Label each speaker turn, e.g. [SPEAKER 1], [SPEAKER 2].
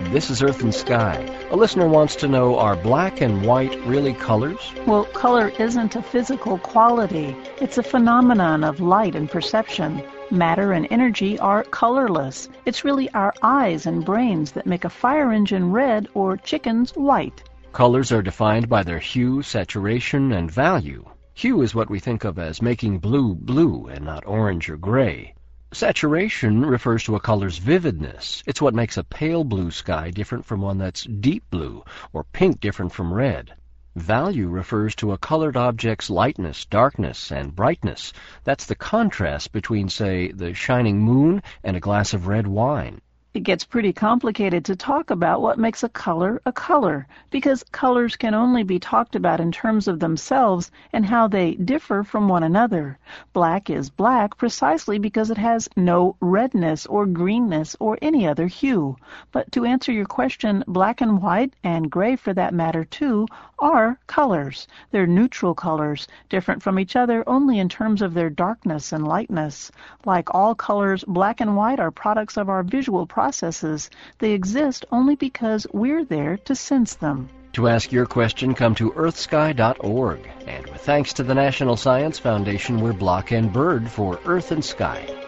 [SPEAKER 1] This is Earth and Sky. A listener wants to know, are black and white really colors?
[SPEAKER 2] Well, color isn't a physical quality. It's a phenomenon of light and perception. Matter and energy are colorless. It's really our eyes and brains that make a fire engine red or chickens white.
[SPEAKER 1] Colors are defined by their hue, saturation, and value. Hue is what we think of as making blue blue and not orange or gray. Saturation refers to a color's vividness. It's what makes a pale blue sky different from one that's deep blue, or pink different from red. Value refers to a colored object's lightness, darkness, and brightness. That's the contrast between, say, the shining moon and a glass of red wine.
[SPEAKER 2] It gets pretty complicated to talk about what makes a color, because colors can only be talked about in terms of themselves and how they differ from one another. Black is black precisely because it has no redness or greenness or any other hue. But to answer your question, black and white, and gray for that matter too, are colors. They're neutral colors, different from each other only in terms of their darkness and lightness. Like all colors, black and white are products of our visual processes. They exist only because we're there to sense them.
[SPEAKER 1] To ask your question, come to earthsky.org. And with thanks to the National Science Foundation, we're Block and Bird for Earth and Sky.